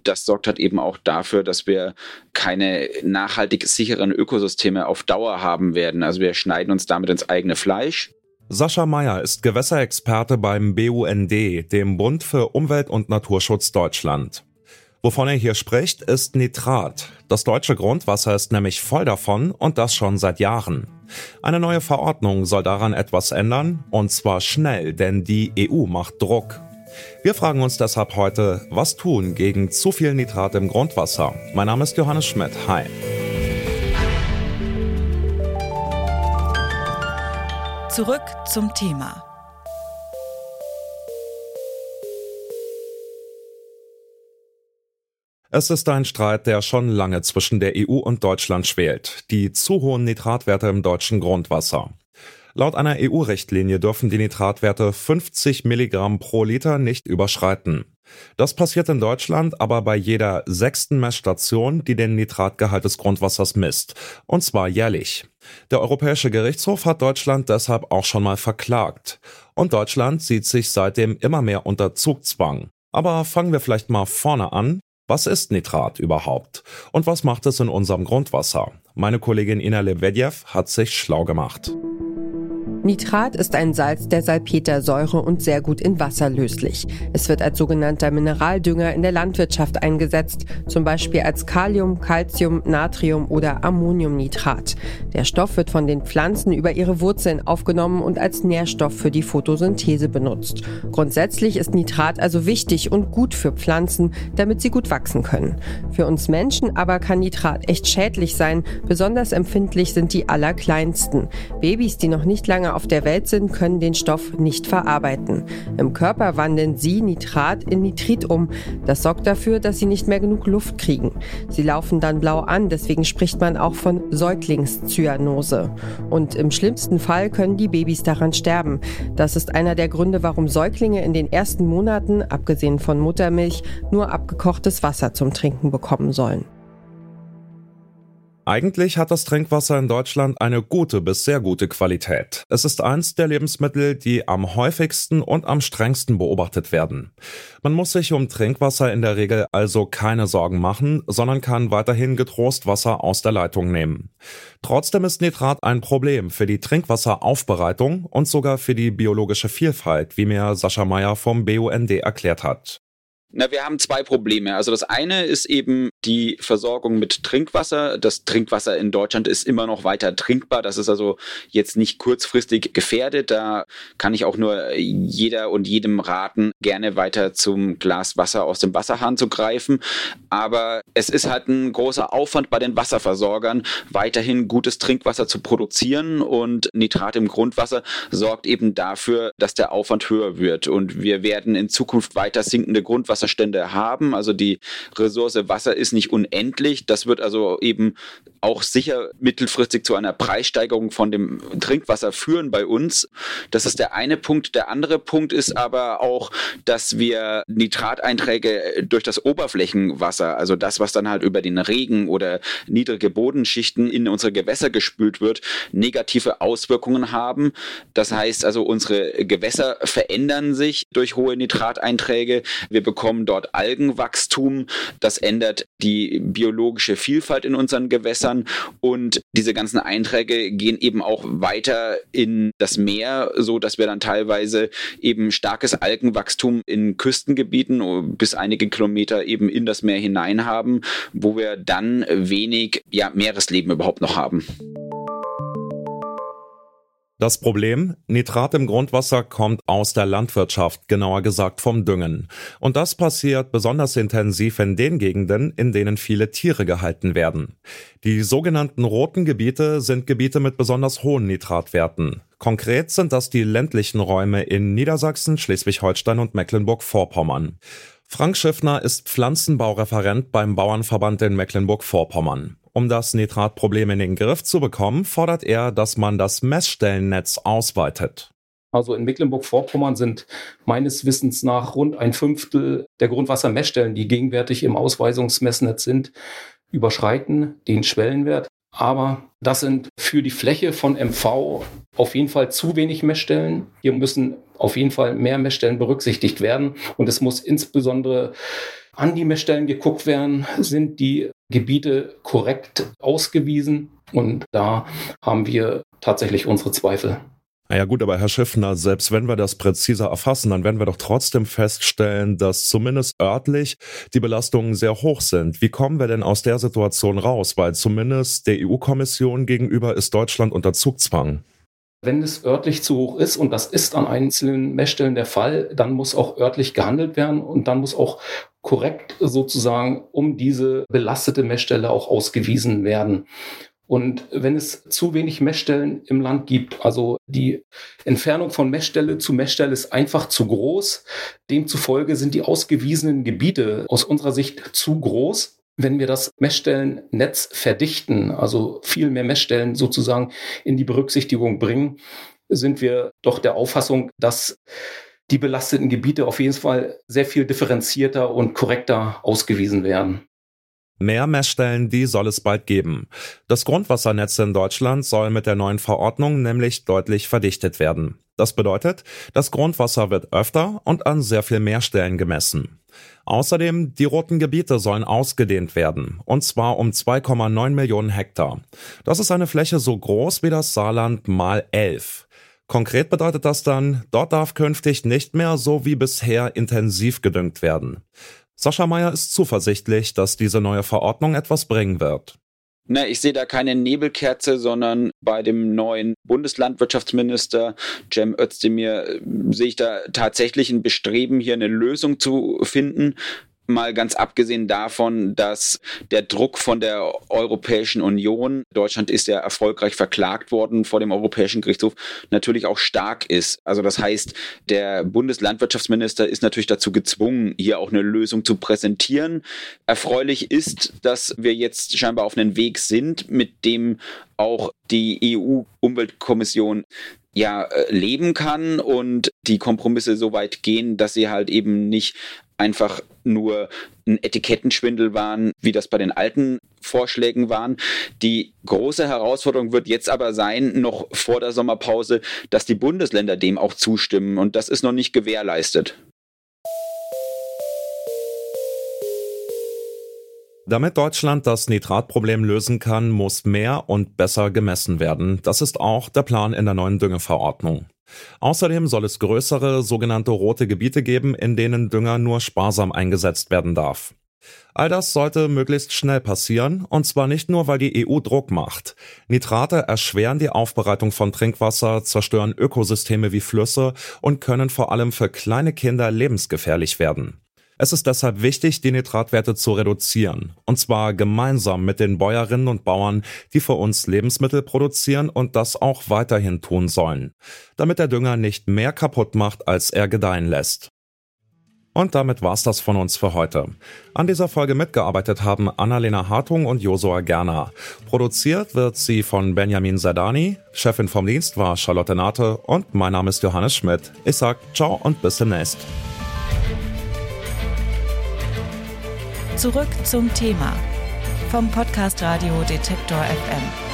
Das sorgt halt eben auch dafür, dass wir keine nachhaltig sicheren Ökosysteme auf Dauer haben werden. Also wir schneiden uns damit ins eigene Fleisch. Sascha Meyer ist Gewässerexperte beim BUND, dem Bund für Umwelt- und Naturschutz Deutschland. Wovon er hier spricht, ist Nitrat. Das deutsche Grundwasser ist nämlich voll davon und das schon seit Jahren. Eine neue Verordnung soll daran etwas ändern, und zwar schnell, denn die EU macht Druck. Wir fragen uns deshalb heute, was tun gegen zu viel Nitrat im Grundwasser? Mein Name ist Johannes Schmidt. Hi. Zurück zum Thema. Es ist ein Streit, der schon lange zwischen der EU und Deutschland schwelt. Die zu hohen Nitratwerte im deutschen Grundwasser. Laut einer EU-Richtlinie dürfen die Nitratwerte 50 Milligramm pro Liter nicht überschreiten. Das passiert in Deutschland aber bei jeder 6. Messstation, die den Nitratgehalt des Grundwassers misst. Und zwar jährlich. Der Europäische Gerichtshof hat Deutschland deshalb auch schon mal verklagt. Und Deutschland sieht sich seitdem immer mehr unter Zugzwang. Aber fangen wir vielleicht mal vorne an. Was ist Nitrat überhaupt? Und was macht es in unserem Grundwasser? Meine Kollegin Ina Lebedjew hat sich schlau gemacht. Nitrat ist ein Salz der Salpetersäure und sehr gut in Wasser löslich. Es wird als sogenannter Mineraldünger in der Landwirtschaft eingesetzt, zum Beispiel als Kalium, Calcium, Natrium oder Ammoniumnitrat. Der Stoff wird von den Pflanzen über ihre Wurzeln aufgenommen und als Nährstoff für die Photosynthese benutzt. Grundsätzlich ist Nitrat also wichtig und gut für Pflanzen, damit sie gut wachsen können. Für uns Menschen aber kann Nitrat echt schädlich sein, besonders empfindlich sind die Allerkleinsten. Babys, die noch nicht lange auf der Welt sind, können den Stoff nicht verarbeiten. Im Körper wandeln sie Nitrat in Nitrit um. Das sorgt dafür, dass sie nicht mehr genug Luft kriegen. Sie laufen dann blau an, deswegen spricht man auch von Säuglingszyanose. Und im schlimmsten Fall können die Babys daran sterben. Das ist einer der Gründe, warum Säuglinge in den ersten Monaten, abgesehen von Muttermilch, nur abgekochtes Wasser zum Trinken bekommen sollen. Eigentlich hat das Trinkwasser in Deutschland eine gute bis sehr gute Qualität. Es ist eins der Lebensmittel, die am häufigsten und am strengsten beobachtet werden. Man muss sich um Trinkwasser in der Regel also keine Sorgen machen, sondern kann weiterhin getrost Wasser aus der Leitung nehmen. Trotzdem ist Nitrat ein Problem für die Trinkwasseraufbereitung und sogar für die biologische Vielfalt, wie mir Sascha Meyer vom BUND erklärt hat. Wir haben zwei Probleme. Also das eine ist eben die Versorgung mit Trinkwasser. Das Trinkwasser in Deutschland ist immer noch weiter trinkbar. Das ist also jetzt nicht kurzfristig gefährdet. Da kann ich auch nur jeder und jedem raten, gerne weiter zum Glas Wasser aus dem Wasserhahn zu greifen. Aber es ist halt ein großer Aufwand bei den Wasserversorgern, weiterhin gutes Trinkwasser zu produzieren. Und Nitrat im Grundwasser sorgt eben dafür, dass der Aufwand höher wird. Und wir werden in Zukunft weiter sinkende Grundwasserstände haben. Also die Ressource Wasser ist nicht unendlich. Das wird also eben auch sicher mittelfristig zu einer Preissteigerung von dem Trinkwasser führen bei uns. Das ist der eine Punkt. Der andere Punkt ist aber auch, dass wir Nitrateinträge durch das Oberflächenwasser, also das, was dann halt über den Regen oder niedrige Bodenschichten in unsere Gewässer gespült wird, negative Auswirkungen haben. Das heißt also, unsere Gewässer verändern sich durch hohe Nitrateinträge. Wir bekommen dort Algenwachstum. Das ändert die biologische Vielfalt in unseren Gewässern und diese ganzen Einträge gehen eben auch weiter in das Meer, so dass wir dann teilweise eben starkes Algenwachstum in Küstengebieten bis einige Kilometer eben in das Meer hinein haben, wo wir dann wenig Meeresleben überhaupt noch haben. Das Problem? Nitrat im Grundwasser kommt aus der Landwirtschaft, genauer gesagt vom Düngen. Und das passiert besonders intensiv in den Gegenden, in denen viele Tiere gehalten werden. Die sogenannten roten Gebiete sind Gebiete mit besonders hohen Nitratwerten. Konkret sind das die ländlichen Räume in Niedersachsen, Schleswig-Holstein und Mecklenburg-Vorpommern. Frank Schiffner ist Pflanzenbaureferent beim Bauernverband in Mecklenburg-Vorpommern. Um das Nitratproblem in den Griff zu bekommen, fordert er, dass man das Messstellennetz ausweitet. Also in Mecklenburg-Vorpommern sind meines Wissens nach rund 1/5 der Grundwassermessstellen, die gegenwärtig im Ausweisungsmessnetz sind, überschreiten den Schwellenwert. Aber das sind für die Fläche von MV auf jeden Fall zu wenig Messstellen. Hier müssen auf jeden Fall mehr Messstellen berücksichtigt werden. Und es muss insbesondere an die Messstellen geguckt werden, sind die Gebiete korrekt ausgewiesen. Und da haben wir tatsächlich unsere Zweifel. Ja gut, aber Herr Schiffner, selbst wenn wir das präziser erfassen, dann werden wir doch trotzdem feststellen, dass zumindest örtlich die Belastungen sehr hoch sind. Wie kommen wir denn aus der Situation raus? Weil zumindest der EU-Kommission gegenüber ist Deutschland unter Zugzwang. Wenn es örtlich zu hoch ist, und das ist an einzelnen Messstellen der Fall, dann muss auch örtlich gehandelt werden und dann muss auch korrekt sozusagen um diese belastete Messstelle auch ausgewiesen werden. Und wenn es zu wenig Messstellen im Land gibt, also die Entfernung von Messstelle zu Messstelle ist einfach zu groß, demzufolge sind die ausgewiesenen Gebiete aus unserer Sicht zu groß. Wenn wir das Messstellennetz verdichten, also viel mehr Messstellen sozusagen in die Berücksichtigung bringen, sind wir doch der Auffassung, dass die belasteten Gebiete auf jeden Fall sehr viel differenzierter und korrekter ausgewiesen werden. Mehr Messstellen, die soll es bald geben. Das Grundwassernetz in Deutschland soll mit der neuen Verordnung nämlich deutlich verdichtet werden. Das bedeutet, das Grundwasser wird öfter und an sehr viel mehr Stellen gemessen. Außerdem, die roten Gebiete sollen ausgedehnt werden, und zwar um 2,9 Millionen Hektar. Das ist eine Fläche so groß wie das Saarland mal 11. Konkret bedeutet das dann, dort darf künftig nicht mehr so wie bisher intensiv gedüngt werden. Sascha Mayer ist zuversichtlich, dass diese neue Verordnung etwas bringen wird. Ich sehe da keine Nebelkerze, sondern bei dem neuen Bundeslandwirtschaftsminister Cem Özdemir sehe ich da tatsächlich ein Bestreben, hier eine Lösung zu finden. Mal ganz abgesehen davon, dass der Druck von der Europäischen Union, Deutschland ist ja erfolgreich verklagt worden vor dem Europäischen Gerichtshof, natürlich auch stark ist. Also das heißt, der Bundeslandwirtschaftsminister ist natürlich dazu gezwungen, hier auch eine Lösung zu präsentieren. Erfreulich ist, dass wir jetzt scheinbar auf einem Weg sind, mit dem auch die EU-Umweltkommission leben kann und die Kompromisse so weit gehen, dass sie halt eben nicht einfach nur ein Etikettenschwindel waren, wie das bei den alten Vorschlägen waren. Die große Herausforderung wird jetzt aber sein, noch vor der Sommerpause, dass die Bundesländer dem auch zustimmen, und das ist noch nicht gewährleistet. Damit Deutschland das Nitratproblem lösen kann, muss mehr und besser gemessen werden. Das ist auch der Plan in der neuen Düngeverordnung. Außerdem soll es größere, sogenannte rote Gebiete geben, in denen Dünger nur sparsam eingesetzt werden darf. All das sollte möglichst schnell passieren, und zwar nicht nur, weil die EU Druck macht. Nitrate erschweren die Aufbereitung von Trinkwasser, zerstören Ökosysteme wie Flüsse und können vor allem für kleine Kinder lebensgefährlich werden. Es ist deshalb wichtig, die Nitratwerte zu reduzieren, und zwar gemeinsam mit den Bäuerinnen und Bauern, die für uns Lebensmittel produzieren und das auch weiterhin tun sollen, damit der Dünger nicht mehr kaputt macht, als er gedeihen lässt. Und damit war's das von uns für heute. An dieser Folge mitgearbeitet haben Annalena Hartung und Josua Gerner. Produziert wird sie von Benjamin Zerdani, Chefin vom Dienst war Charlotte Nate und mein Name ist Johannes Schmidt. Ich sag ciao und bis demnächst. Zurück zum Thema vom Podcast Radio Detektor FM.